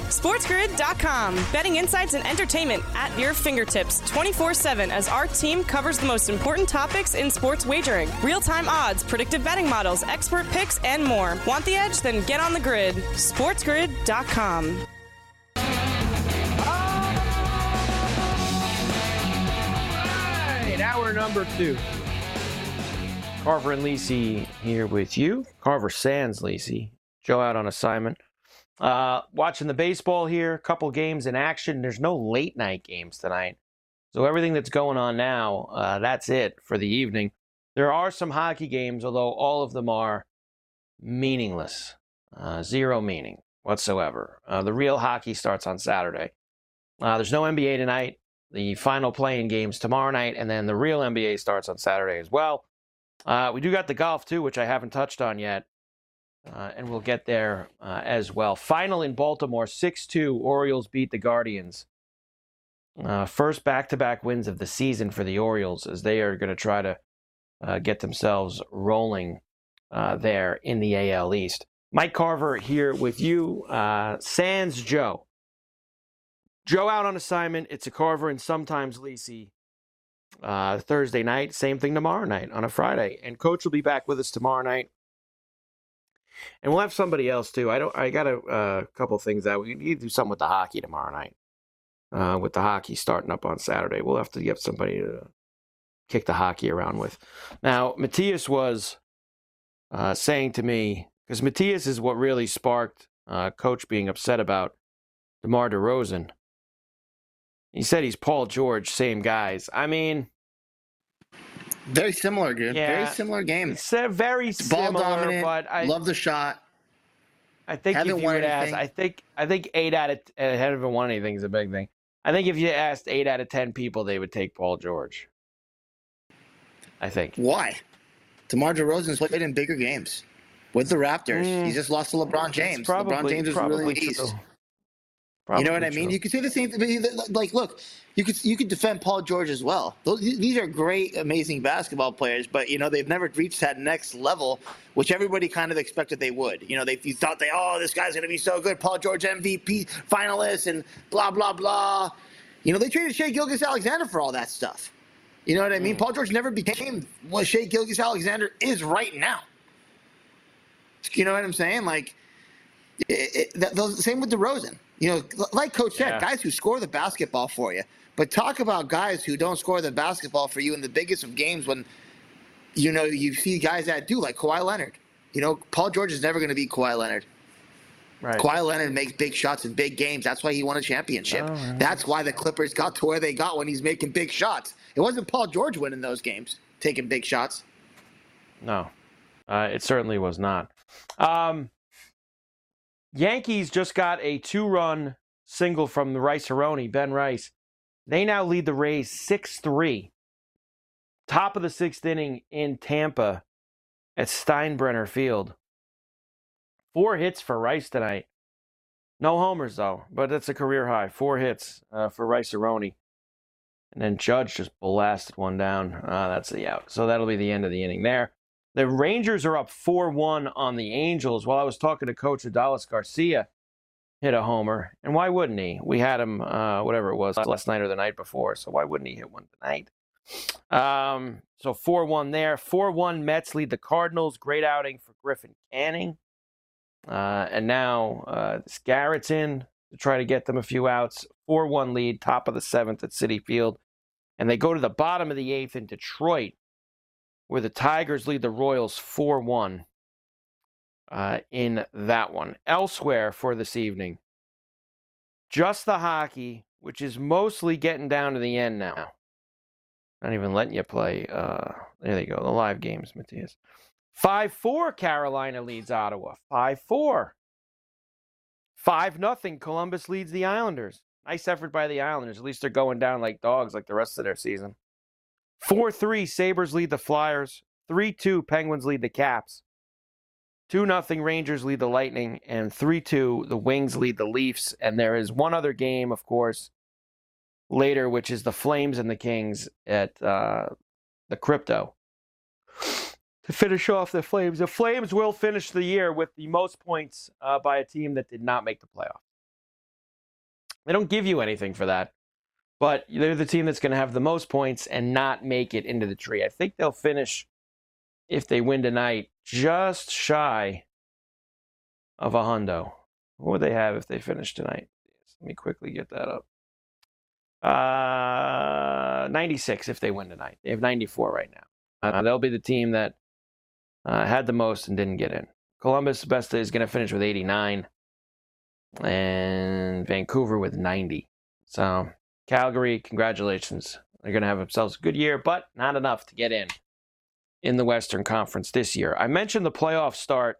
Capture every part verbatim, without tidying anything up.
SportsGrid dot com. Betting insights and entertainment at your fingertips twenty-four seven as our team covers the most important topics in sports wagering. Real-time odds, predictive betting models, expert picks, and more. Want the edge? Then get on the grid. SportsGrid dot com. All right, hour number two. Carver and Lisi here with you. Carver sans Lisi. Joe out on assignment. Uh, watching the baseball here, a couple games in action. There's no late night games tonight. So everything that's going on now, uh, that's it for the evening. There are some hockey games, although all of them are meaningless. Uh, zero meaning whatsoever. Uh, the real hockey starts on Saturday. Uh, there's no N B A tonight. The final playing games tomorrow night, and then the real N B A starts on Saturday as well. Uh, we do got the golf, too, which I haven't touched on yet. Uh, and we'll get there uh, as well. Final in Baltimore, six two, Orioles beat the Guardians. Uh, first back-to-back wins of the season for the Orioles as they are going to try to uh, get themselves rolling uh, there in the A L East. Mike Carver here with you. Uh, sans Joe. Joe out on assignment. It's a Carver and sometimes Lisi. Uh, Thursday night, same thing tomorrow night on a Friday. And Coach will be back with us tomorrow night. And we'll have somebody else too. I don't. I got a uh, couple things that we need to do something with the hockey tomorrow night. Uh, with the hockey starting up on Saturday, we'll have to get somebody to kick the hockey around with. Now, Matthias was uh, saying to me, because Matthias is what really sparked uh, Coach being upset about DeMar DeRozan. He said he's Paul George, same guys. I mean. Very similar, dude. Yeah, very similar game. It's uh, very it's ball similar, dominant, but I love the shot. I think Haven't if you won would ask, anything. I think I think eight out of uh, haven't won anything is a big thing. I think if you asked eight out of ten people, they would take Paul George. I think. Why? DeMar DeRozan's played in bigger games with the Raptors. Mm, he just lost to LeBron James. probably, LeBron James was really probably beast. true. You know what Probably I mean? true. You could say the same thing. Like, look, you could you could defend Paul George as well. Those, these are great, amazing basketball players, but you know they've never reached that next level, which everybody kind of expected they would. You know, they you thought they, oh, this guy's going to be so good, Paul George M V P finalist, and blah blah blah. You know, they traded Shea Gilgeous-Alexander for all that stuff. You know what I mean? Mm. Paul George never became what Shea Gilgeous-Alexander is right now. You know what I'm saying? Like, it, it, that, those, same with DeRozan. You know, like Coach said, Yeah. guys who score the basketball for you. But talk about guys who don't score the basketball for you in the biggest of games when, you know, you see guys that do, like Kawhi Leonard. You know, Paul George is never going to be Kawhi Leonard. Right. Kawhi Leonard makes big shots in big games. That's why he won a championship. Oh, right. That's why the Clippers got to where they got when he's making big shots. It wasn't Paul George winning those games, taking big shots. No, uh, it certainly was not. Um, Yankees just got a two-run single from the Rice-A-Roni, Ben Rice. They now lead the Rays six three. Top of the sixth inning in Tampa at Steinbrenner Field. Four hits for Rice tonight. No homers, though, but that's a career high. Four hits uh, for Rice-A-Roni. And then Judge just blasted one down. Uh, that's the out. So that'll be the end of the inning there. The Rangers are up four one on the Angels. While I was talking to Coach Adalis Garcia, hit a homer. And why wouldn't he? We had him, uh, whatever it was, last night or the night before. So why wouldn't he hit one tonight? Um, so four one there. four one Mets lead the Cardinals. Great outing for Griffin Canning. Uh, and now uh, Garrett's in to try to get them a few outs. four one lead, top of the seventh at Citi Field. And they go to the bottom of the eighth in Detroit, where the Tigers lead the Royals four one uh, in that one. Elsewhere for this evening, just the hockey, which is mostly getting down to the end now. Not even letting you play. Uh, there they go, the live games, Matthias. five four Carolina leads Ottawa. five four. five nothing Columbus leads the Islanders. Nice effort by the Islanders. At least they're going down like dogs like the rest of their season. four three Sabres lead the Flyers. three two Penguins lead the Caps. two nothing Rangers lead the Lightning. And three two the Wings lead the Leafs. And there is one other game, of course, later, which is the Flames and the Kings at uh, the Crypto. To finish off the Flames. The Flames will finish the year with the most points uh, by a team that did not make the playoffs. They don't give you anything for that. But they're the team that's going to have the most points and not make it into the tree. I think they'll finish, if they win tonight, just shy of a hundo. What would they have if they finish tonight? Let me quickly get that up. Uh, ninety-six if they win tonight. They have ninety-four right now. Uh, they'll be the team that uh, had the most and didn't get in. Columbus, best is going to finish with eighty-nine. And Vancouver with ninety. So, Calgary, congratulations. They're going to have themselves a good year, but not enough to get in in the Western Conference this year. I mentioned the playoffs start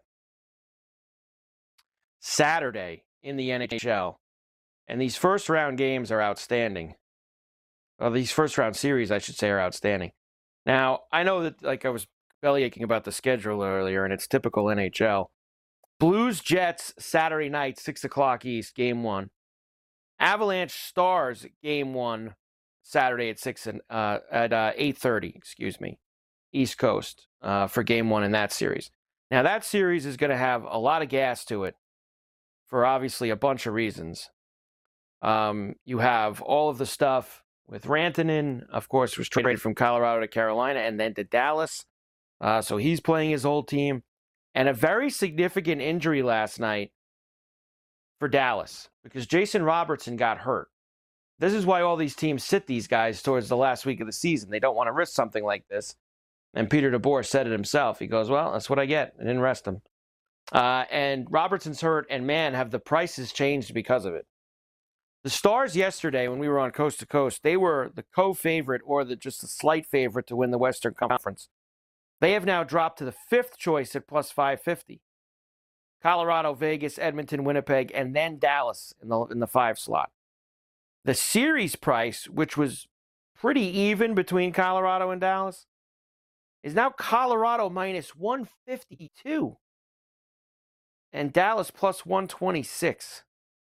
Saturday in the N H L, and these first-round games are outstanding. Well, these first-round series, I should say, are outstanding. Now, I know that, like, I was bellyaching about the schedule earlier, and it's typical N H L. Blues, Jets, Saturday night, six o'clock East, game one. Avalanche, Stars, game one, Saturday at six and uh, at uh, eight thirty, excuse me, East Coast uh, for game one in that series. Now, that series is going to have a lot of gas to it for obviously a bunch of reasons. Um, you have all of the stuff with Rantanen, of course, was traded from Colorado to Carolina and then to Dallas. Uh, so he's playing his old team. And a very significant injury last night for Dallas because Jason Robertson got hurt. This is why all these teams sit these guys towards the last week of the season. They don't want to risk something like this. And Peter DeBoer said it himself. He goes, well, that's what I get. I didn't rest him. Uh, and Robertson's hurt, and man, have the prices changed because of it. The Stars yesterday, when we were on Coast to Coast, they were the co-favorite or the just a slight favorite to win the Western Conference. They have now dropped to the fifth choice at plus five fifty. Colorado, Vegas, Edmonton, Winnipeg, and then Dallas in the in the five slot. The series price, which was pretty even between Colorado and Dallas, is now Colorado minus one fifty-two and Dallas plus one twenty-six.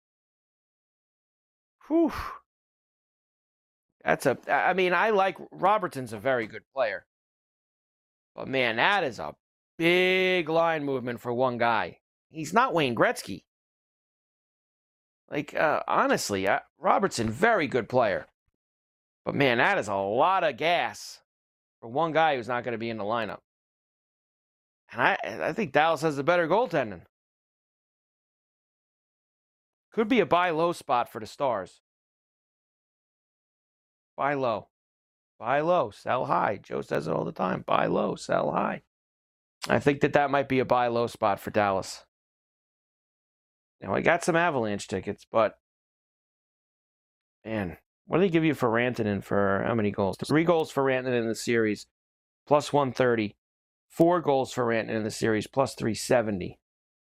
Whew. That's a, I mean, I like, Robertson's a very good player. But man, that is a big line movement for one guy. He's not Wayne Gretzky. Like, uh, honestly, uh, Robertson, very good player. But man, that is a lot of gas for one guy who's not going to be in the lineup. And I, I think Dallas has the better goaltending. Could be a buy low spot for the Stars. Buy low. Buy low, sell high. Joe says it all the time. Buy low, sell high. I think that that might be a buy low spot for Dallas. Now, I got some Avalanche tickets, but man, what do they give you for Rantanen for how many goals? Three goals for Rantanen in the series, plus one thirty. Four goals for Rantanen in the series, plus three seventy.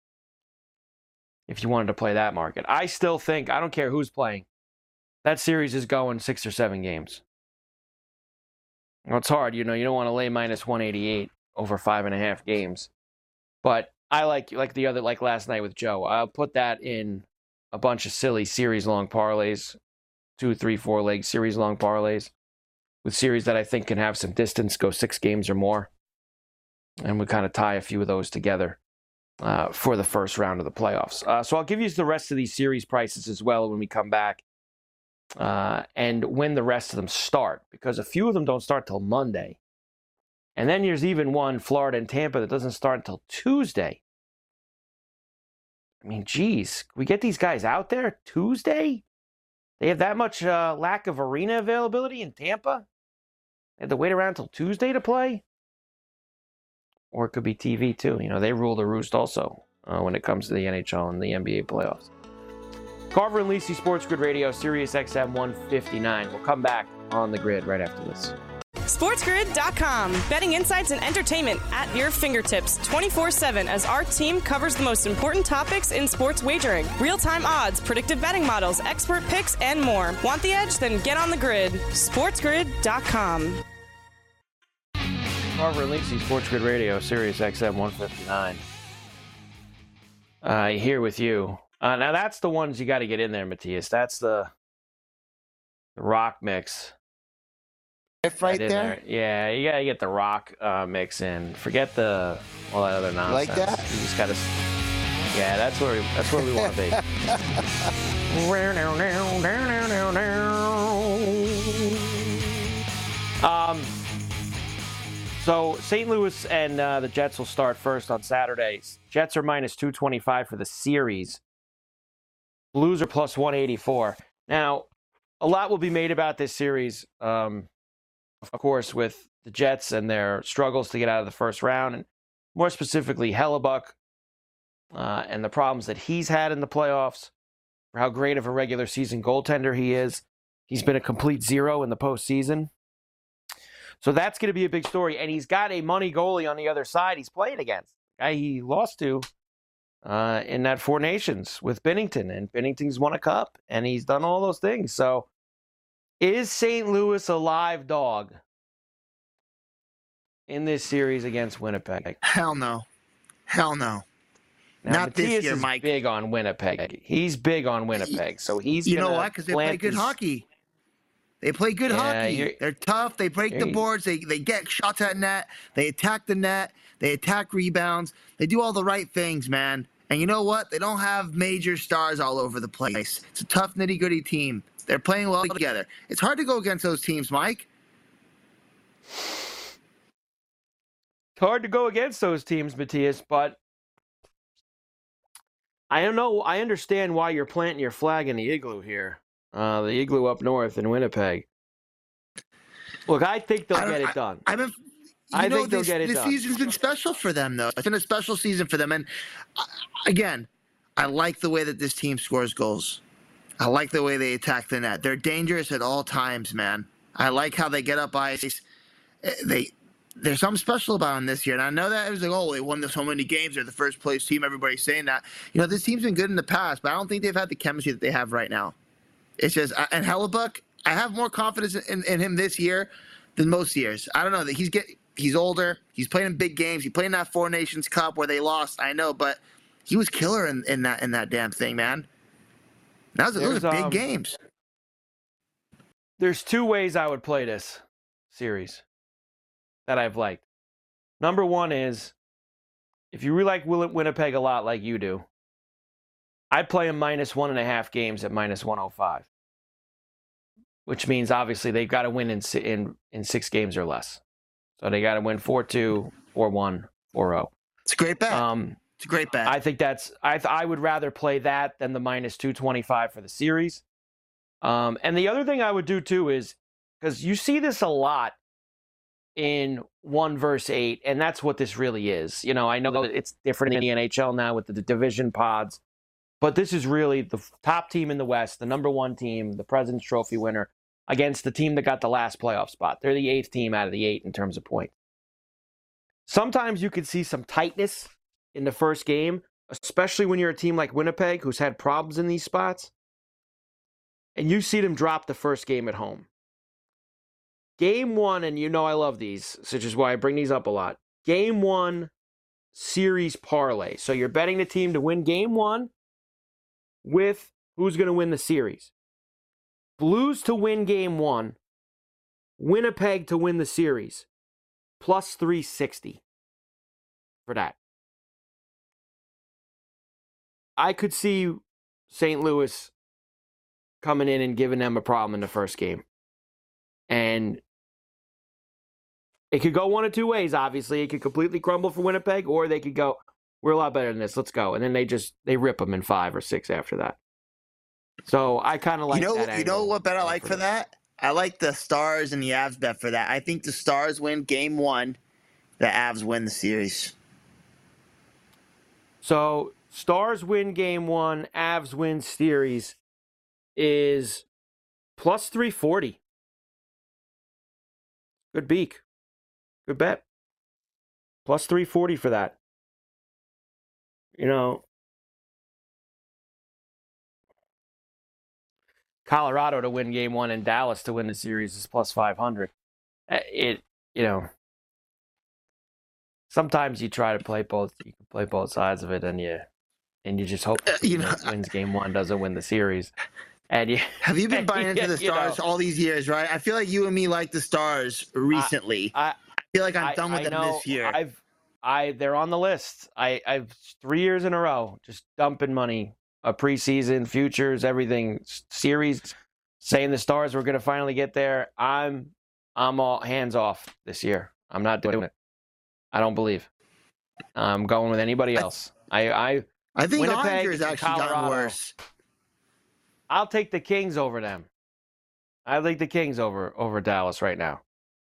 If you wanted to play that market. I still think, I don't care who's playing, that series is going six or seven games. Well, it's hard, you know, you don't want to lay minus one eighty-eight over five and a half games. But I like, like the other, like last night with Joe, I'll put that in a bunch of silly series-long parlays, two, three, four leg series-long parlays, with series that I think can have some distance, go six games or more. And we kind of tie a few of those together uh, for the first round of the playoffs. Uh, so I'll give you the rest of these series prices as well when we come back. Uh, and when the rest of them start, because a few of them don't start till Monday. And then there's even one, Florida and Tampa, that doesn't start until Tuesday. I mean, geez, we get these guys out there Tuesday? They have that much uh, lack of arena availability in Tampa? They had to wait around until Tuesday to play? Or it could be T V too. You know, they rule the roost also uh, when it comes to the N H L and the N B A playoffs. Carver and Lisi, Sports Grid Radio, Sirius X M one fifty-nine. We'll come back on the grid right after this. SportsGrid dot com. Betting insights and entertainment at your fingertips twenty-four seven as our team covers the most important topics in sports wagering. Real-time odds, predictive betting models, expert picks, and more. Want the edge? Then get on the grid. SportsGrid dot com. Carver and Lisi, Sports Grid Radio, Sirius X M one fifty-nine. Uh, here with you. Uh, now, that's the ones you got to get in there, Matthias. That's the, the rock mix. If right there. there? Yeah, you got to get the rock uh, mix in. Forget the all that other nonsense. Like that? You just got to... Yeah, that's where we, that's where we want to be. Um, so Saint Louis and uh, the Jets will start first on Saturdays. Jets are minus two twenty-five for the series. Blues are plus one eighty-four. Now, a lot will be made about this series, um, of course, with the Jets and their struggles to get out of the first round, and more specifically, Hellebuck uh, and the problems that he's had in the playoffs, for how great of a regular season goaltender he is. He's been a complete zero in the postseason. So that's going to be a big story. And he's got a money goalie on the other side he's playing against. Guy he lost to uh, in that Four Nations with Binnington. And Binnington's won a cup, and he's done all those things. So is Saint Louis a live dog in this series against Winnipeg? Hell no. Hell no. Now, Not Matthias this year, is Mike. big on Winnipeg. He's big on Winnipeg. So he's You know gonna what? Because they play plant good these- hockey. They play good Yeah, you're- hockey. They're tough. They break the you're- boards. They they get shots at net. They attack the net. They attack rebounds. They do all the right things, man. And you know what? They don't have major stars all over the place. It's a tough, nitty-gritty team. They're playing well together. It's hard to go against those teams, Mike. It's hard to go against those teams, Matthias, but I don't know. I understand why you're planting your flag in the igloo here. Uh, the igloo up north in Winnipeg. Look, I think they'll I don't- get I- it done. I've been. You I know, think they'll this, get it this done. season's been special for them, though. It's been a special season for them. And uh, again, I like the way that this team scores goals. I like the way they attack the net. They're dangerous at all times, man. I like how they get up ice. They there's something special about them this year. And I know that it was like, oh, they won so many games. They're the first place team. Everybody's saying that. You know, this team's been good in the past, but I don't think they've had the chemistry that they have right now. It's just, and Hellebuck, I have more confidence in, in him this year than most years. I don't know that he's get he's older. He's playing in big games. He played in that Four Nations Cup where they lost. I know, but he was killer in, in that in that damn thing, man. That was, those There's, are big um, games. There's two ways I would play this series that I've liked. Number one is, if you really like Win- Winnipeg a lot like you do, I'd play them minus one and a half games at minus one oh five, which means obviously they've got to win in si- in, in six games or less. So they got to win four two, four one, four oh. It's a great bet. Um, it's a great bet. I think that's I th- I would rather play that than the minus two twenty-five for the series. Um, and the other thing I would do too is, because you see this a lot in one versus eight, and that's what this really is. You know, I know that it's different in the N H L now with the, the division pods, but this is really the top team in the West, the number one team, the President's Trophy winner, against the team that got the last playoff spot. They're the eighth team out of the eight in terms of points. Sometimes you can see some tightness in the first game, especially when you're a team like Winnipeg who's had problems in these spots, and you see them drop the first game at home. Game one, and you know I love these, which is why I bring these up a lot. Game one series parlay. So you're betting the team to win game one with who's going to win the series. Blues to win game one, Winnipeg to win the series, plus three sixty for that. I could see Saint Louis coming in and giving them a problem in the first game. And it could go one of two ways, obviously. It could completely crumble for Winnipeg, or they could go, we're a lot better than this, let's go. And then they just, they rip them in five or six after that. So I kind of like you know, that you know angle what bet I like for this. that? I like the Stars and the Avs bet for that. I think the Stars win game one, the Avs win the series. So Stars win game one, Avs win series is plus three forty. Good beak. Good bet. Plus three forty for that. You know, Colorado to win game one and Dallas to win the series is plus five hundred. It, you know, sometimes you try to play both, you can play both sides of it, and you, and you just hope the team You know, that wins game one doesn't win the series. And you, Have you been buying into the you know, Stars all these years, right? I feel like you and me like the Stars recently. I, I, feel like I'm I, done with I them know this year. I've, I, they're on the list. I, I've three years in a row just dumping money a preseason, futures, everything, series, saying the Stars were going to finally get there. I'm I'm all hands off this year. I'm not doing it. I don't believe. I'm going with anybody else. I I, I think Winnipeg Islanders actually Colorado, gotten worse. I'll take the Kings over them. I like the Kings over over Dallas right now.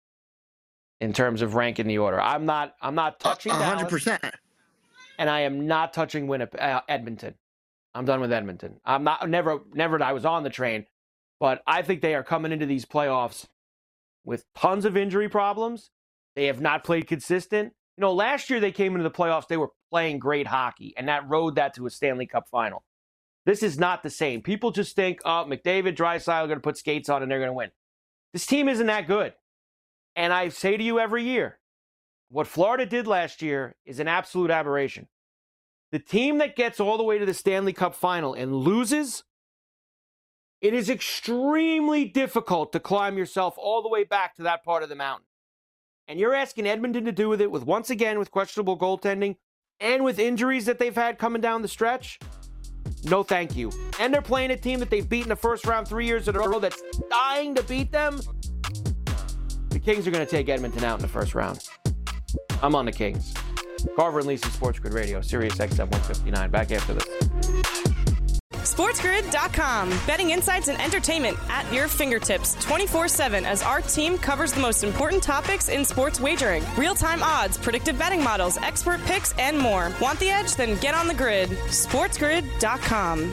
In terms of ranking the order, I'm not. I'm not touching one hundred percent. Dallas, and I am not touching Winnipeg, uh, Edmonton. I'm done with Edmonton. I'm not. Never. Never. I was on the train, but I think they are coming into these playoffs with tons of injury problems. They have not played consistent. You know, last year they came into the playoffs. They were playing great hockey, and that rode that to a Stanley Cup final. This is not the same. People just think, oh, McDavid, Draisaitl are going to put skates on and they're going to win. This team isn't that good. And I say to you every year, what Florida did last year is an absolute aberration. The team that gets all the way to the Stanley Cup final and loses, it is extremely difficult to climb yourself all the way back to that part of the mountain. And you're asking Edmonton to do with it, with once again, with questionable goaltending and with injuries that they've had coming down the stretch? No, thank you. And they're playing a team that they've beaten the first round three years in a row that's dying to beat them. The Kings are going to take Edmonton out in the first round. I'm on the Kings. Carver and Lisa, Sports Grid Radio, Sirius X M one fifty-nine. Back after this. SportsGrid dot com. Betting insights and entertainment at your fingertips twenty-four seven as our team covers the most important topics in sports wagering. Real-time odds, predictive betting models, expert picks, and more. Want the edge? Then get on the grid. SportsGrid dot com.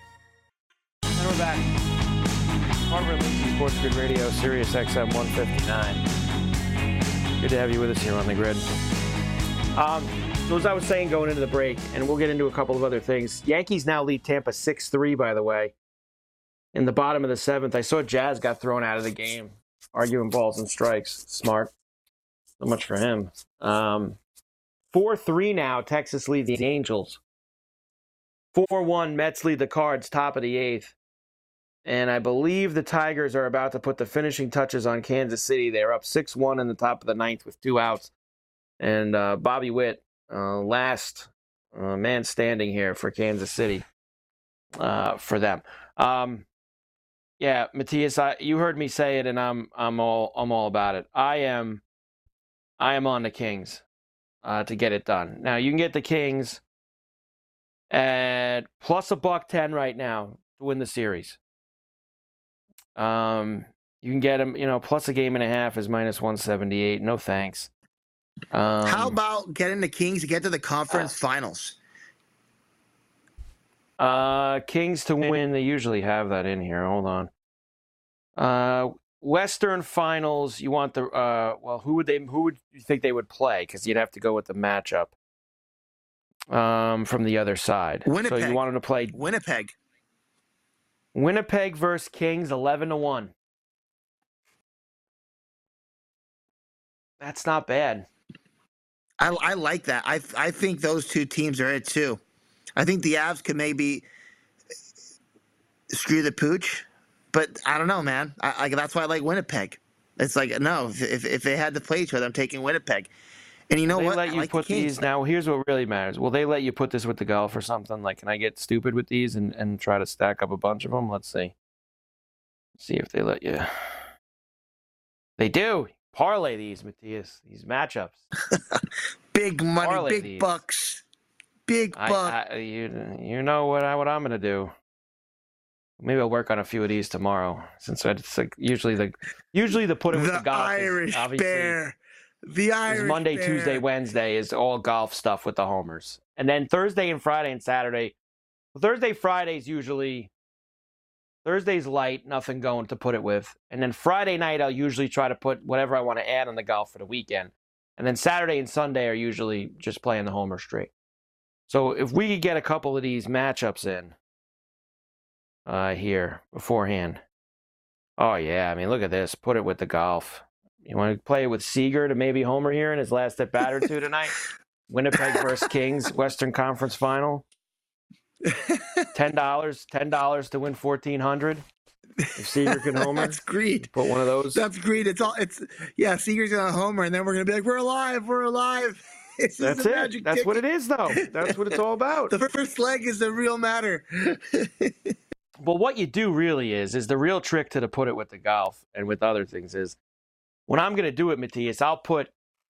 And we're back. Carver and Lisa, Sports Grid Radio, Sirius X M one fifty-nine. Good to have you with us here on the grid. Um, so as I was saying going into the break, and we'll get into a couple of other things, Yankees now lead Tampa six three, by the way. In the bottom of the seventh, I saw Jazz got thrown out of the game, arguing balls and strikes. Smart. So much for him. Um, four three now, Texas leads the Angels. four one, Mets lead the Cards, top of the eighth. And I believe the Tigers are about to put the finishing touches on Kansas City. They're up six one in the top of the ninth with two outs. And uh, Bobby Witt, uh, last uh, man standing here for Kansas City uh, for them. Um, yeah, Matthias, I, you heard me say it, and I'm I'm all I'm all about it. I am I am on the Kings uh, to get it done. Now you can get the Kings at plus a buck ten right now to win the series. Um, you can get them, you know, plus a game and a half is minus one seventy-eight. No thanks. Um, How about getting the Kings to get to the conference uh, finals? Uh, Kings to win. They usually have that in here. Hold on. Uh, Western Finals. You want the uh? Well, who would they? Who would you think they would play? Because you'd have to go with the matchup. Um, from the other side. Winnipeg. So you want them to play Winnipeg. Winnipeg versus Kings, eleven to one. That's not bad. I, I like that. I I think those two teams are it too. I think the Avs could maybe screw the pooch, but I don't know, man. I, I that's why I like Winnipeg. It's like no, if if they had to play each other, I'm taking Winnipeg. And you know they what? Let you like put the these now. Here's what really matters. Will they let you put this with the golf or something? Like, can I get stupid with these and, and try to stack up a bunch of them? Let's see. Let's see if they let you. They do. Parlay these, Matthias. These matchups. Big money, Parlay big these. bucks, big I, bucks. I, you, you know what I what I'm gonna do. Maybe I'll work on a few of these tomorrow. Since it's like usually the usually the put it with the the golf Irish is obviously, Bear. The Irish Monday, Bear. Tuesday, Wednesday is all golf stuff with the homers, and then Thursday and Friday and Saturday. Thursday, Friday's usually. Thursday's light, nothing going to put it with. And then Friday night, I'll usually try to put whatever I want to add on the golf for the weekend. And then Saturday and Sunday are usually just playing the homer straight. So if we could get a couple of these matchups in uh, here beforehand. Oh, yeah. I mean, look at this. Put it with the golf. You want to play it with Seager to maybe homer here in his last at bat or two tonight? Winnipeg versus Kings, Western Conference Final. ten dollars, ten dollars to win fourteen hundred. If Seager can homer, that's great. Put one of those. That's great. It's all. It's yeah. Seager's gonna homer, and then we're gonna be like, "We're alive, we're alive." This That's is the it. magic That's ticket. what it is, though. That's what it's all about. The first leg is the real matter. But what you do really is, is the real trick to, to put it with the golf and with other things is, when I'm going to do it, Matthias, I'll put,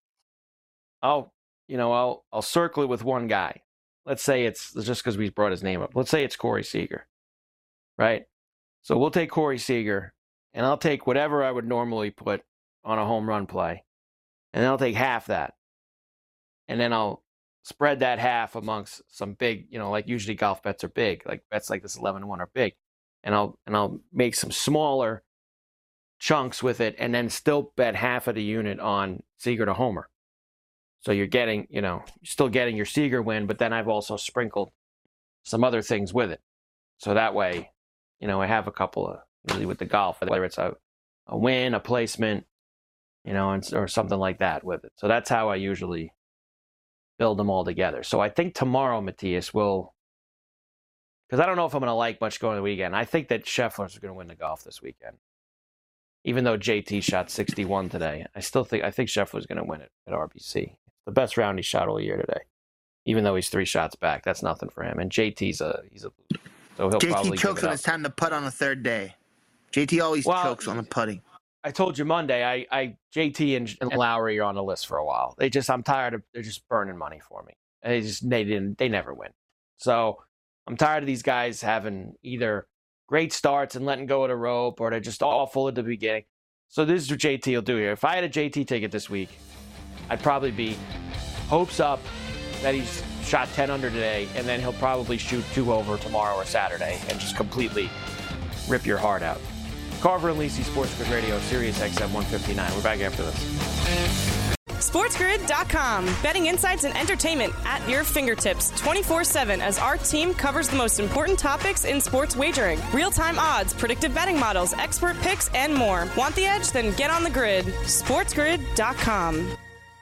I'll, you know, I'll, I'll circle it with one guy. Let's say it's just because we brought his name up. Let's say it's Corey Seager, right? So we'll take Corey Seager, and I'll take whatever I would normally put on a home run play, and then I'll take half that, and then I'll spread that half amongst some big, you know, like usually golf bets are big, like bets like this eleven to one are big, and I'll and I'll make some smaller chunks with it, and then still bet half of the unit on Seager to homer. So you're getting, you know, you're still getting your Seager win, but then I've also sprinkled some other things with it. So that way, you know, I have a couple of, usually with the golf, whether it's a, a win, a placement, you know, and, or something like that with it. So that's how I usually build them all together. So I think tomorrow, Matthias, will, because I don't know if I'm going to like much going to the weekend. I think that Scheffler's going to win the golf this weekend. Even though J T shot sixty-one today, I still think, I think Scheffler's going to win it at R B C. The best round he shot all year today. Even though he's three shots back, that's nothing for him. And J T's a, he's a loser. So he'll J T probably chokes when it's time to putt on the third day. J T always well, chokes on the putting. I told you Monday, I, I J T and, and Lowry are on the list for a while. They just, I'm tired of, they're just burning money for me. They just, they didn't, they never win. So I'm tired of these guys having either great starts and letting go of the rope, or they're just awful at the beginning. So this is what J T will do here. If I had a J T ticket this week, I'd probably be hopes up that he's shot ten under today, and then he'll probably shoot two over tomorrow or Saturday and just completely rip your heart out. Carver and Lisi, Sports Grid Radio, Sirius X M one fifty-nine. We're back after this. SportsGrid dot com. Betting insights and entertainment at your fingertips twenty-four seven as our team covers the most important topics in sports wagering. Real-time odds, predictive betting models, expert picks, and more. Want the edge? Then get on the grid. SportsGrid dot com.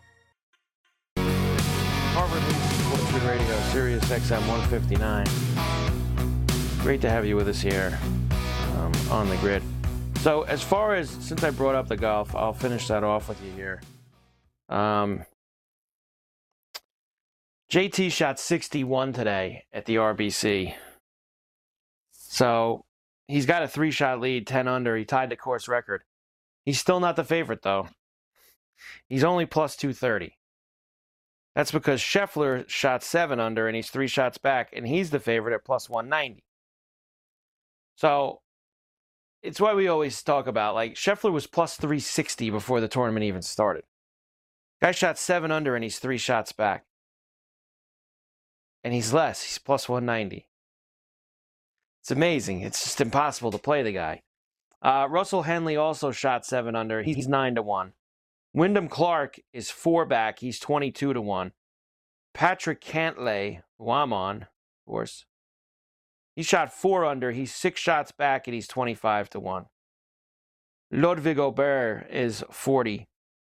Carver and Lisi, Sports Grid Radio, Sirius X M one fifty-nine. Great to have you with us here um, on the grid. So as far as, since I brought up the golf, I'll finish that off with you here. Um, J T shot sixty-one today at the R B C. So he's got a three-shot lead, ten under. He tied the course record. He's still not the favorite, though. He's only plus two thirty. That's because Scheffler shot seven under, and he's three shots back, and he's the favorite at plus one ninety. So it's why we always talk about, like, Scheffler was plus three sixty before the tournament even started. Guy shot seven under, and he's three shots back. And he's less. He's plus one ninety. It's amazing. It's just impossible to play the guy. Uh, Russell Henley also shot seven under. He's nine to one. Wyndham Clark is four back. He's twenty-two to one. Patrick Cantlay, who I'm on, of course, he shot four under. He's six shots back, and he's twenty-five to one. Ludwig Aubert is forty.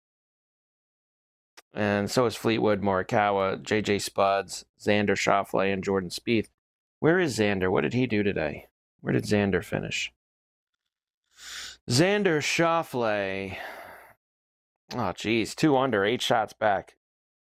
And so is Fleetwood, Morikawa, J J Spuds, Xander Schauffele, and Jordan Spieth. Where is Xander? What did he do today? Where did Xander finish? Xander Schauffele. Oh, geez. Two under, eight shots back.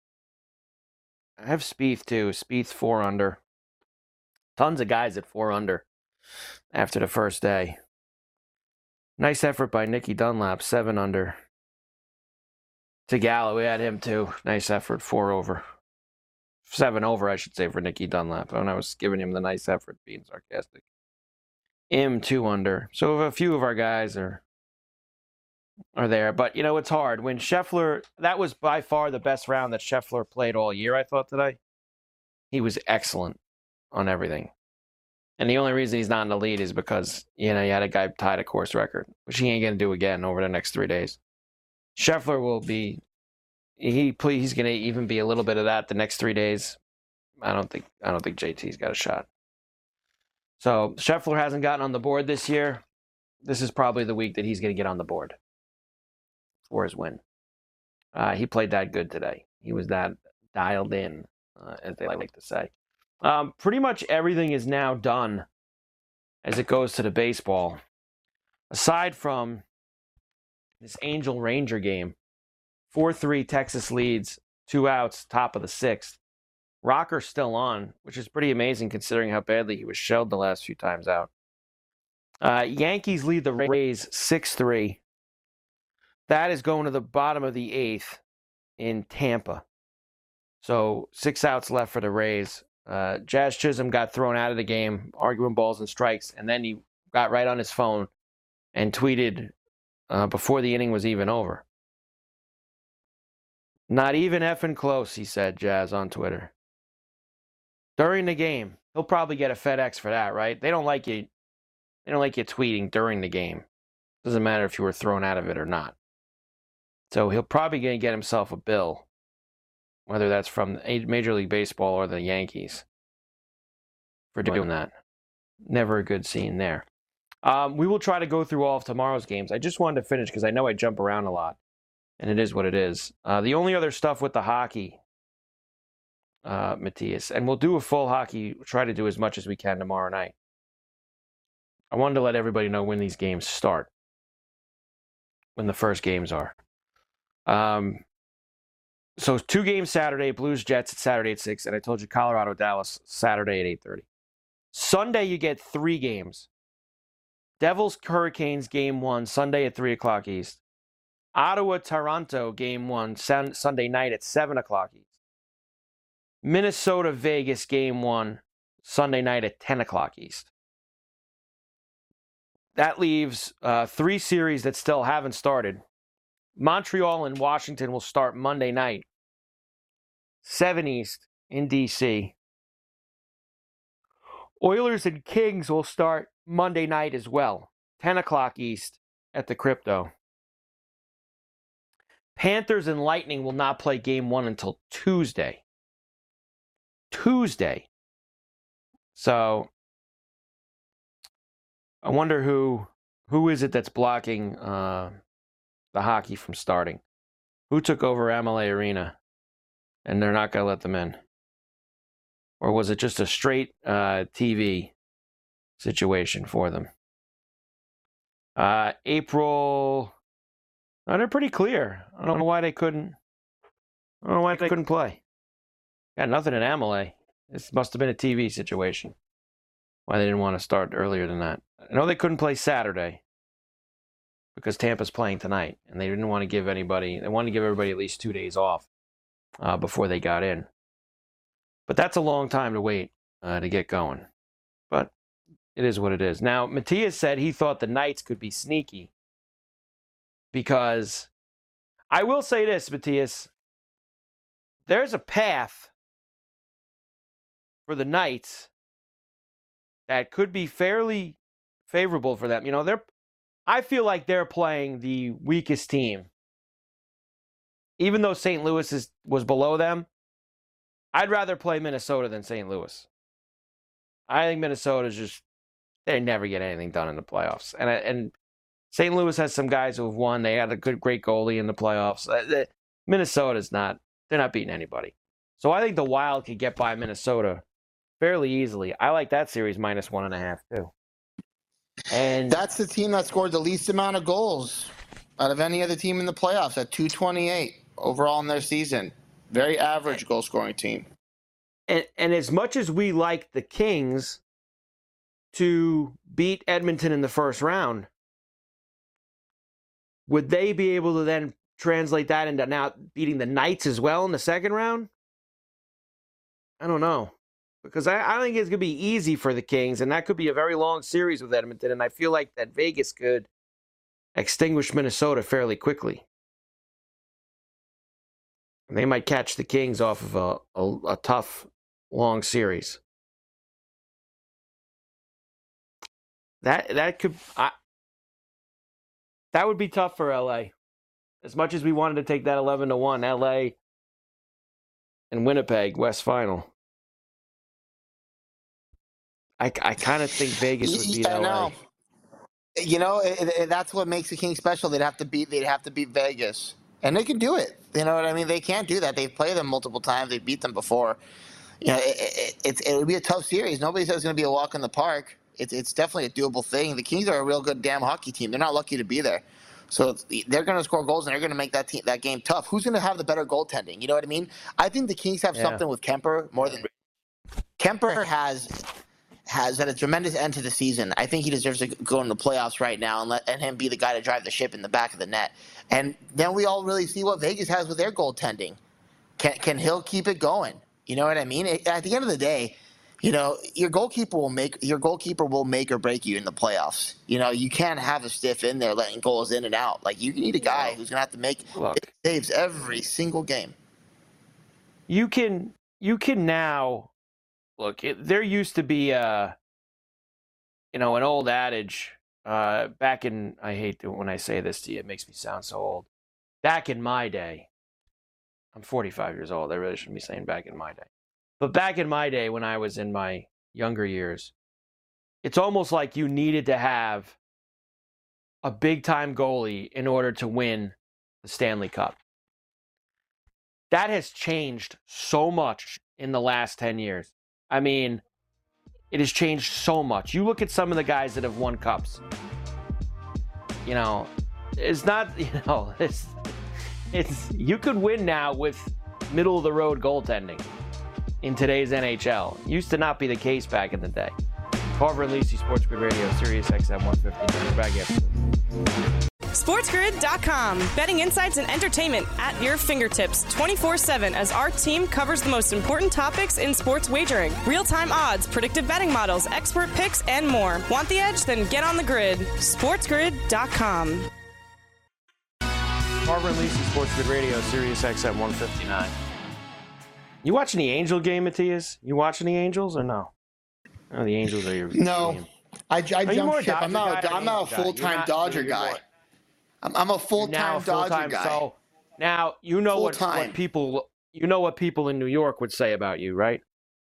I have Spieth, too. Spieth's four under. Tons of guys at four under after the first day. Nice effort by Nicky Dunlap, seven under. Tagala, we had him too. Nice effort, four over. Seven over, I should say, for Nicky Dunlap. And I was giving him the nice effort, being sarcastic. Im, two under. So a few of our guys are are there. But, you know, it's hard. When Scheffler, that was by far the best round that Scheffler played all year, I thought, today. He was excellent on everything. And the only reason he's not in the lead is because, you know, you had a guy tied a course record, which he ain't going to do again over the next three days. Scheffler will be, he he's going to even be a little bit of that the next three days. I don't think I don't think J T's got a shot. So Scheffler hasn't gotten on the board this year. This is probably the week that he's going to get on the board for his win. Uh, he played that good today. He was that dialed in, uh, as they like to say. Um, pretty much everything is now done as it goes to the baseball. Aside from this Angel Ranger game, four three Texas leads two outs, top of the sixth. Rocker's still on, which is pretty amazing considering how badly he was shelled the last few times out. Uh, Yankees lead the Rays six three. That is going to the bottom of the eighth in Tampa. So six outs left for the Rays. Uh, Jazz Chisholm got thrown out of the game, arguing balls and strikes, and then he got right on his phone and tweeted uh, before the inning was even over. Not even effing close, he said, Jazz on Twitter. During the game. He'll probably get a FedEx for that, right? They don't like you. They don't like you tweeting during the game. Doesn't matter if you were thrown out of it or not. So he'll probably gonna get himself a bill, whether that's from Major League Baseball or the Yankees, for doing that. Never a good scene there. Um, we will try to go through all of tomorrow's games. I just wanted to finish because I know I jump around a lot, and it is what it is. Uh, the only other stuff with the hockey, uh, Matthias, and we'll do a full hockey, try to do as much as we can tomorrow night. I wanted to let everybody know when these games start, when the first games are. Um, so two games Saturday, Blues Jets at Saturday at six, and I told you Colorado Dallas Saturday at eight thirty. Sunday you get three games. Devils Hurricanes game one Sunday at three o'clock East. Ottawa Toronto game one sun, Sunday night at seven o'clock East. Minnesota Vegas game one Sunday night at ten o'clock East. That leaves uh, three series that still haven't started. Montreal and Washington will start Monday night, seven East in D C. Oilers and Kings will start Monday night as well, ten o'clock East at the Crypto. Panthers and Lightning will not play game one until Tuesday. Tuesday. So I wonder who who is it that's blocking uh, the hockey from starting? Who took over M L A Arena and they're not going to let them in? Or was it just a straight uh, T V situation for them? Uh, April, no, they're pretty clear. I don't know why they couldn't. I don't know why they couldn't play. Got nothing in M L A. This must have been a T V situation. Why they didn't want to start earlier than that. I know they couldn't play Saturday because Tampa's playing tonight, and they didn't want to give anybody. They wanted to give everybody at least two days off uh, before they got in. But that's a long time to wait uh, to get going. But it is what it is. Now, Matthias said he thought the Knights could be sneaky because I will say this, Matthias. There's a path for the Knights that could be fairly favorable for them. You know, they're I feel like they're playing the weakest team. Even though Saint Louis is, was below them, I'd rather play Minnesota than Saint Louis. I think Minnesota's just, they never get anything done in the playoffs. And and Saint Louis has some guys who have won. They had a good, great goalie in the playoffs. Minnesota's not, they're not beating anybody. So I think the Wild could get by Minnesota fairly easily. I like that series minus one and a half, too. And that's the team that scored the least amount of goals out of any other team in the playoffs at two twenty-eight overall in their season. Very average goal scoring team. And, and as much as we like the Kings to beat Edmonton in the first round, would they be able to then translate that into now beating the Knights as well in the second round? I don't know. Because I, I don't think it's going to be easy for the Kings, and that could be a very long series with Edmonton, and I feel like that Vegas could extinguish Minnesota fairly quickly. And they might catch the Kings off of a, a, a tough, long series. That that could I, that would be tough for L A. As much as we wanted to take that eleven to one, L A and Winnipeg West Final. I, I kind of think Vegas would beat yeah, L A. No. You know, it, it, that's what makes the Kings special. They'd have to beat. They'd have to beat Vegas, and they can do it. You know what I mean? They can't do that. They've played them multiple times. They beat them before. You know, it, it, it, it would be a tough series. Nobody says it's going to be a walk in the park. It's it's definitely a doable thing. The Kings are a real good damn hockey team. They're not lucky to be there. So they're going to score goals and they're going to make that team, that game tough. Who's going to have the better goaltending? You know what I mean? I think the Kings have Yeah. something with Kemper more than Kemper has has had a tremendous end to the season. I think he deserves to go in the playoffs right now and let and him be the guy to drive the ship in the back of the net. And then we all really see what Vegas has with their goaltending. Can can Hill keep it going? You know what I mean? At the end of the day, you know, your goalkeeper will make your goalkeeper will make or break you in the playoffs. You know, you can't have a stiff in there letting goals in and out. Like you need a guy who's gonna have to make Look, saves every single game. You can you can now look. It, there used to be a you know an old adage uh, back in. I hate to, when I say this to you. It makes me sound so old. Back in my day, I'm forty-five years old. I really shouldn't be saying back in my day. But back in my day, when I was in my younger years, it's almost like you needed to have a big-time goalie in order to win the Stanley Cup. That has changed so much in the last ten years. I mean, it has changed so much. You look at some of the guys that have won cups. You know, it's not, you know, it's, it's you could win now with middle-of-the-road goaltending in today's N H L. Used to not be the case back in the day. Carver and Lisi, Sports Grid Radio, Sirius X M one fifty. We're back after this. SportsGrid dot com. Betting insights and entertainment at your fingertips twenty-four seven as our team covers the most important topics in sports wagering. Real-time odds, predictive betting models, expert picks, and more. Want the edge? Then get on the grid. SportsGrid dot com. Carver and Lisi, Sports Grid Radio, Sirius X M one fifty-nine. You watching the Angel game, Matthias? You watching the Angels or no? No, the Angels are your No. team. I, I jump ship. I'm not, guy a, I'm not a full-time Dodger guy. More, I'm, I'm a full-time Dodger full-time, guy. So now you know what, what people you know what people in New York would say about you, right?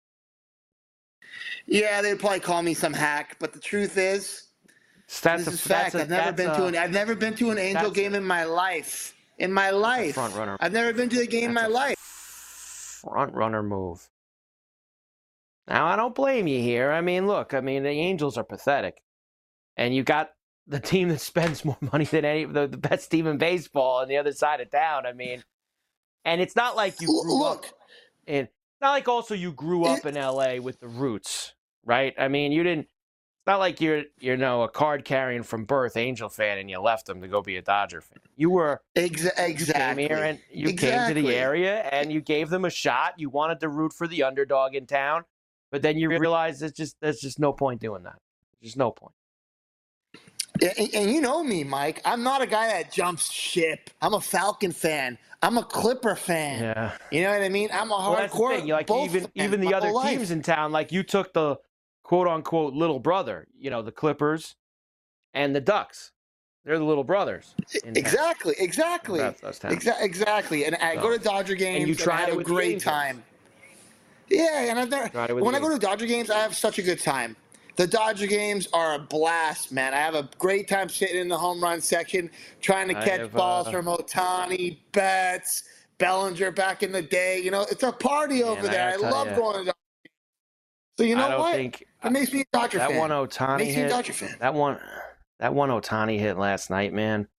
Yeah, they'd probably call me some hack, but the truth is, that's this a, is fact. A, I've never been a, to an I've never been to an Angel game in my life. In my life, front runner. I've never been to a game that's in my life. Front runner move. Now I don't blame you here. I mean, look, I mean the Angels are pathetic, and you got the team that spends more money than any the, the best team in baseball on the other side of town. I mean, and it's not like you grew look, up in. It's not like also you grew up it, in L A with the roots, right? I mean, you didn't. It's not like you're you know a card carrying from birth Angel fan and you left them to go be a Dodger fan. You were Exa- exactly. You came here and you exactly. came to the area and you gave them a shot. You wanted to root for the underdog in town, but then you realized it's just there's just no point doing that. There's no point. And, and you know me, Mike. I'm not a guy that jumps ship. I'm a Falcon fan. I'm a Clipper fan. Yeah. You know what I mean? I'm a well, that's the hardcore. thing. Like both even fans even the my other whole life. teams in town, like you took the quote unquote little brother. You know, the Clippers and the Ducks. They're the little brothers. Exactly. Town. Exactly. That's, that's Exa- exactly. And I so, go to Dodger games. And you try and I have a great time. Yeah, and I've never, when I go to Dodger games, I have such a good time. The Dodger games are a blast, man. I have a great time sitting in the home run section, trying to catch have, balls uh, from Ohtani, Betts, Bellinger back in the day. You know, it's a party over man, there. I, I love you, going to Dodger games. So you know I don't what? Think, it makes me a Dodger that fan. One Ohtani makes hit, me a Dodger fan. That one, that one Ohtani hit last night, man.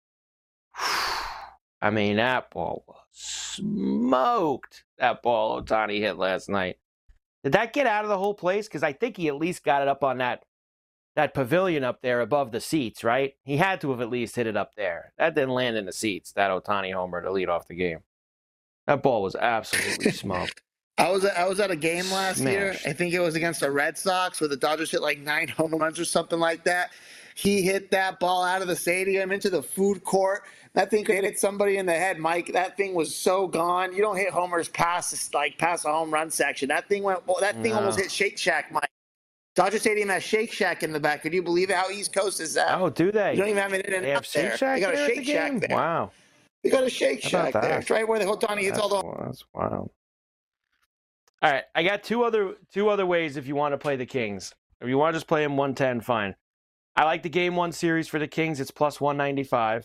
I mean, that ball was smoked. That ball Ohtani hit last night. Did that get out of the whole place? Because I think he at least got it up on that that pavilion up there above the seats, right? He had to have at least hit it up there. That didn't land in the seats, that Ohtani homer to lead off the game. That ball was absolutely smoked. I was at, I was at a game last Smashed. year. I think it was against the Red Sox where the Dodgers hit like nine home runs or something like that. He hit that ball out of the stadium into the food court. That thing could hit somebody in the head, Mike. That thing was so gone. You don't hit homers past like past the home run section. That thing went. Well, that thing no. almost hit Shake Shack, Mike. Dodger Stadium has Shake Shack in the back. Could you believe it? How East Coast is that? Oh, do they? You don't even have it in and they have Shake there. Shack They got a Shake the Shack there. Wow. They got a Shake Shack that? there. It's right where the Ohtani hits that's, all the. Well, that's wild. All right, I got two other two other ways if you want to play the Kings. If you want to just play them one ten, fine. I like the game one series for the Kings. It's plus one ninety-five.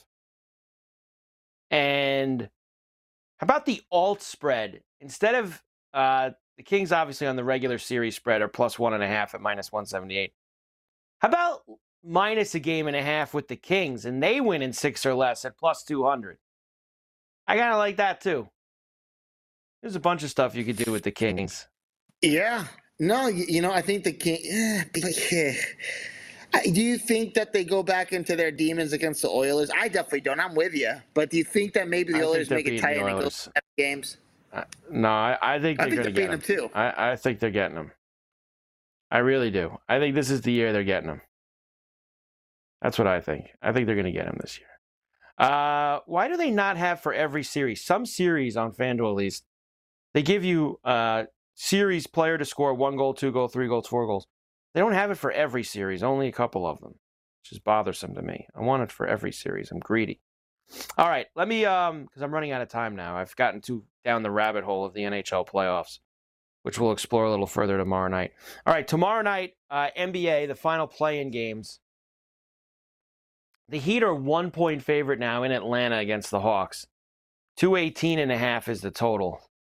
And how about the alt spread? Instead of uh, the Kings, obviously on the regular series spread are plus one and a half at minus one seventy-eight. How about minus a game and a half with the Kings, and they win in six or less at plus two hundred. I kind of like that, too. There's a bunch of stuff you could do with the Kings. Yeah. No, you, you know, I think the King. Eh, yeah. Do you think that they go back into their demons against the Oilers? I definitely don't. I'm with you. But do you think that maybe the I Oilers make it tight and go Oilers. seven games? Uh, no, I, I think they're I think going to they're get them. beating them too. I, I think they're getting them. I really do. I think this is the year they're getting them. That's what I think. I think they're going to get them this year. Uh, why do they not have for every series? Some series on FanDuel, at least, they give you uh series player to score one goal, two goal, three goals, four goals. They don't have it for every series, only a couple of them, which is bothersome to me. I want it for every series. I'm greedy. All right, let me, um, because I'm running out of time now. I've gotten too down the rabbit hole of the N H L playoffs, which we'll explore a little further tomorrow night. All right, tomorrow night, uh, N B A, the final play-in games. The Heat are one-point favorite now in Atlanta against the Hawks. two eighteen and a half is the total.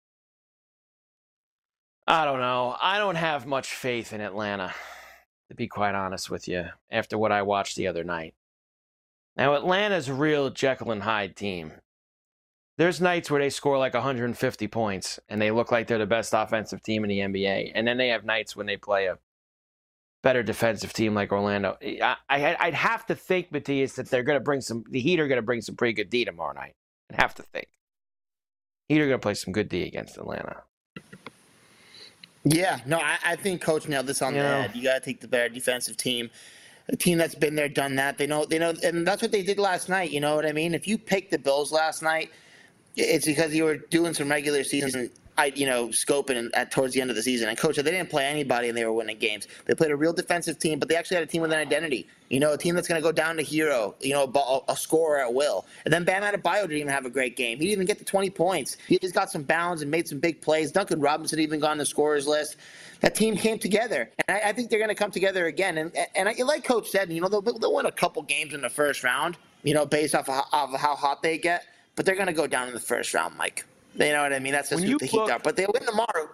I don't know. I don't have much faith in Atlanta, to be quite honest with you, after what I watched the other night. Now, Atlanta's a real Jekyll and Hyde team. There's nights where they score like one hundred fifty points, and they look like they're the best offensive team in the N B A. And then they have nights when they play a better defensive team like Orlando. I, I, I'd have to think, Matthias, that they're going to bring some, the Heat are going to bring some pretty good D tomorrow night. I'd have to think. Heat are going to play some good D against Atlanta. Yeah, no, I, I think Coach nailed this on You the know. head. You got to take the better defensive team, a team that's been there, done that. They know, they know, and that's what they did last night. You know what I mean? If you picked the Bills last night, it's because you were doing some regular season, I, you know, scoping at towards the end of the season. And Coach, they didn't play anybody, and they were winning games. They played a real defensive team, but they actually had a team with an identity. You know, a team that's going to go down to hero. You know, a, a scorer at will. And then Bam Adebayo didn't even have a great game. He didn't even get to twenty points. He just got some bounds and made some big plays. Duncan Robinson even got on the scorers list. That team came together, and I, I think they're going to come together again. And and I, like Coach said, you know, they'll, they'll win a couple games in the first round. You know, based off of, of how hot they get. But they're going to go down in the first round, Mike. You know what I mean? That's just When what you the Heat look- are. But they'll win tomorrow.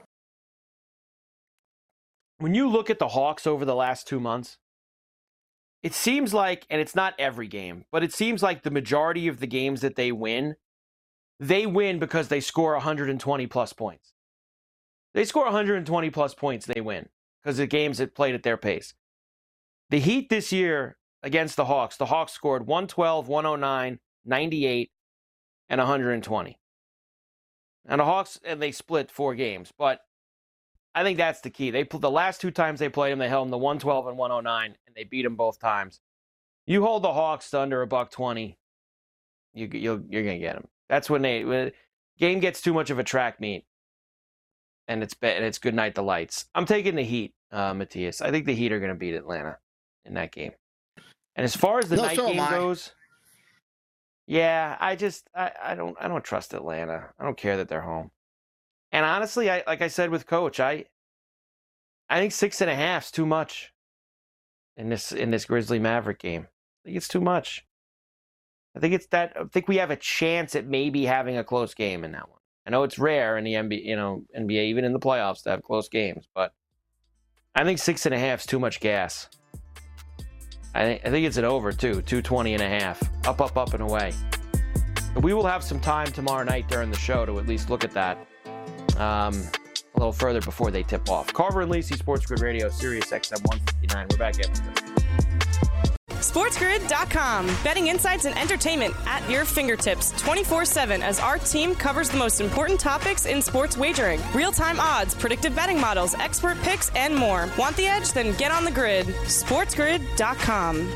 When you look at the Hawks over the last two months, it seems like, and it's not every game, but it seems like the majority of the games that they win, they win because they score one hundred twenty plus points. They score one hundred twenty plus points, they win because the games that played at their pace. The Heat this year against the Hawks, the Hawks scored one twelve, one oh nine, ninety-eight, and one hundred twenty. And the Hawks, and they split four games, but I think that's the key. They the last two times they played them, they held them to one twelve and one oh nine, and they beat them both times. You hold the Hawks to under a buck twenty, you you'll, you're gonna get them. That's when they when game gets too much of a track meet, and it's and it's good night the lights. I'm taking the Heat, uh, Matthias. I think the Heat are gonna beat Atlanta in that game. And as far as the No, night so am game I. goes, yeah, I just I, I don't I don't trust Atlanta. I don't care that they're home. And honestly, I like I said with Coach, I I think six and a half's too much in this in this Grizzly Maverick game. I think it's too much. I think it's that I think we have a chance at maybe having a close game in that one. I know it's rare in the N B A, you know, N B A, even in the playoffs, to have close games, but I think six and a half's too much gas. I think I think it's an over too, two twenty and a half, up, up, up and away. But we will have some time tomorrow night during the show to at least look at that um, a little further before they tip off. Carver and Lacey, Sports Grid Radio, Sirius X M one fifty-nine. We're back after this. SportsGrid dot com. Betting insights and entertainment at your fingertips twenty-four seven as our team covers the most important topics in sports wagering. Real-time odds, predictive betting models, expert picks, and more. Want the edge? Then get on the grid. SportsGrid dot com.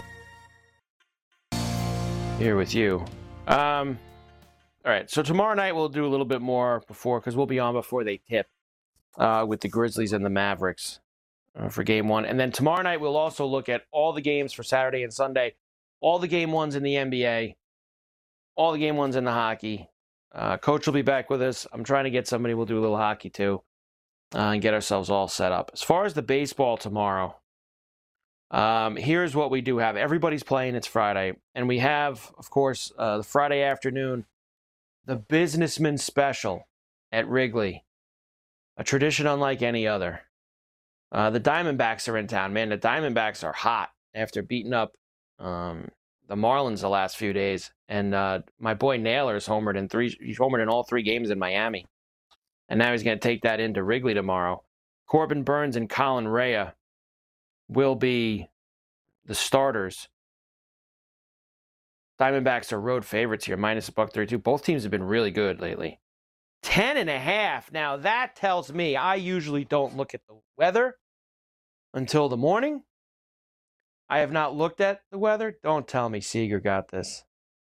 Here with you. Um, all right, so tomorrow night we'll do a little bit more before, because we'll be on before they tip uh, with the Grizzlies and the Mavericks uh, for game one. And then tomorrow night we'll also look at all the games for Saturday and Sunday, all the game ones in the N B A, all the game ones in the hockey. Uh, Coach will be back with us. I'm trying to get somebody, we'll do a little hockey too, uh, and get ourselves all set up. As far as the baseball tomorrow, Um, here's what we do have. Everybody's playing. It's Friday. And we have, of course, uh, the Friday afternoon, the Businessman Special at Wrigley. A tradition unlike any other. Uh, the Diamondbacks are in town. Man, the Diamondbacks are hot. after beating up um, the Marlins the last few days. And uh, my boy Naylor's homered in three. He's homered in all three games in Miami. And now he's going to take that into Wrigley tomorrow. Corbin Burns and Colin Rea will be the starters. Diamondbacks are road favorites here, minus a buck thirty-two. Both teams have been really good lately. Ten and a half. Now that tells me I usually don't look at the weather until the morning. I have not looked at the weather. Don't tell me Seager got this.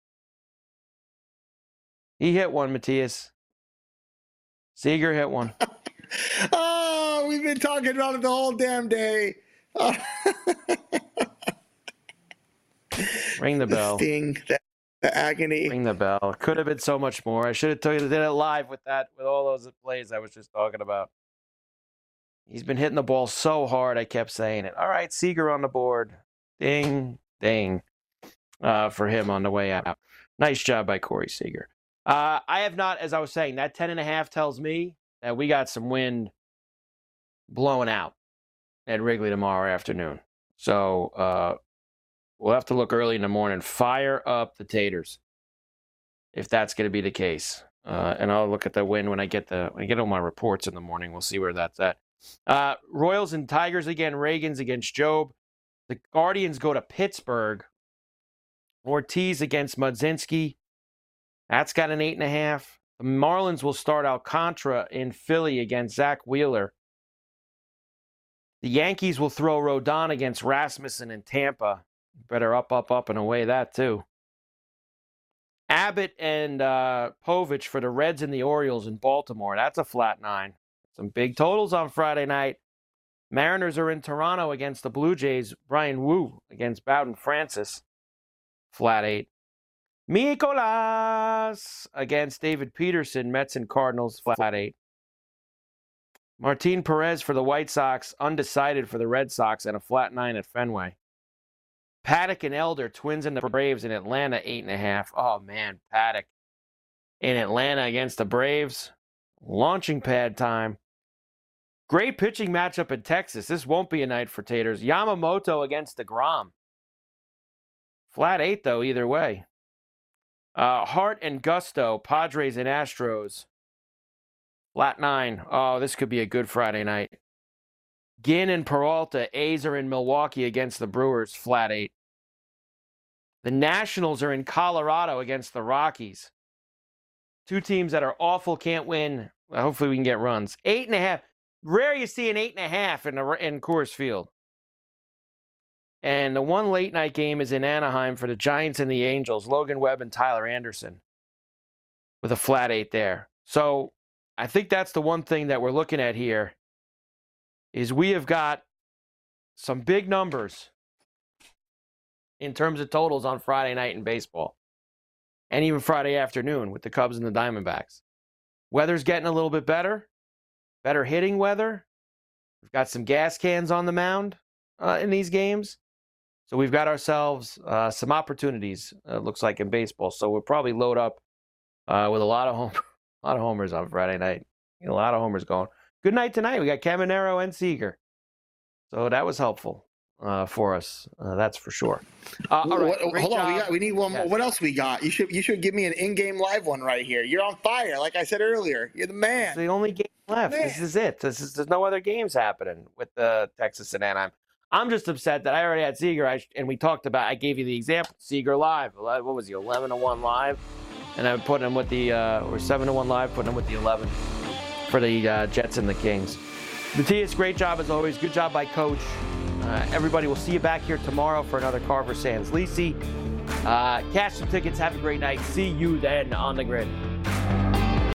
He hit one, Matthias. Seager hit one. Oh, we've been talking about it the whole damn day. Oh. Ring the bell. The sting, the, the agony. Ring the bell. Could have been so much more. I should have told you did it live with that, with all those plays I was just talking about. He's been hitting the ball so hard, I kept saying it. All right, Seager on the board. Ding, ding, uh, for him on the way out. Nice job by Corey Seager. Uh, I have not, as I was saying, that ten and a half tells me that we got some wind blowing out at Wrigley tomorrow afternoon. So uh, we'll have to look early in the morning. Fire up the taters if that's going to be the case. Uh, and I'll look at the wind when I get the when I get all my reports in the morning. We'll see where that's at. Uh, Royals and Tigers again. Reagans against Job. The Guardians go to Pittsburgh. Ortiz against Mudzinski. That's got an eight and a half. The Marlins will start Alcantara in Philly against Zach Wheeler. The Yankees will throw Rodon against Rasmussen in Tampa. Better up, up, up, and away that too. Abbott and uh, Povich for the Reds and the Orioles in Baltimore. That's a flat nine. Some big totals on Friday night. Mariners are in Toronto against the Blue Jays. Brian Wu against Bowden Francis. Flat eight. Mikolas against David Peterson. Mets and Cardinals. Flat eight. Martin Perez for the White Sox. Undecided for the Red Sox. And a flat nine at Fenway. Paddock and Elder. Twins and the Braves in Atlanta. Eight and a half. Oh, man. Paddock in Atlanta against the Braves. Launching pad time. Great pitching matchup in Texas. This won't be a night for taters. Yamamoto against DeGrom. Flat eight, though, either way. Uh, Hart and Gusto, Padres and Astros. Flat nine. Oh, this could be a good Friday night. Ginn and Peralta, A's are in Milwaukee against the Brewers. Flat eight. The Nationals are in Colorado against the Rockies. Two teams that are awful, can't win. Hopefully we can get runs. Eight and a half. Rare you see an eight and a half in, the, in Coors Field. And the one late night game is in Anaheim for the Giants and the Angels. Logan Webb and Tyler Anderson with a flat eight there. So I think that's the one thing that we're looking at here is we have got some big numbers in terms of totals on Friday night in baseball. And even Friday afternoon with the Cubs and the Diamondbacks. Weather's getting a little bit better. Better hitting weather. We've got some gas cans on the mound uh, in these games. So we've got ourselves uh, some opportunities, uh, looks like, in baseball. So we'll probably load up uh, with a lot of home, a lot of homers on Friday night. You know, a lot of homers going. Good night tonight. We got Caminero and Seager. So that was helpful uh, for us. Uh, that's for sure. Uh, all right. What, hold on. We, got, we need one yes. more. What else we got? You should you should give me an in-game live one right here. You're on fire. Like I said earlier, you're the man. It's the only game left. Man. This is it. This is, there's no other games happening with the Texas and Anaheim. I'm just upset that I already had Seager, I, and we talked about, I gave you the example, Seager live. What was he, eleven to one live? And I put him with the, uh, or seven to one live, putting him with the eleven for the uh, Jets and the Kings. Matthias, great job as always. Good job by Coach. Uh, everybody, we'll see you back here tomorrow for another Carver Sands Lisi. Uh, cash some tickets. Have a great night. See you then on the grid.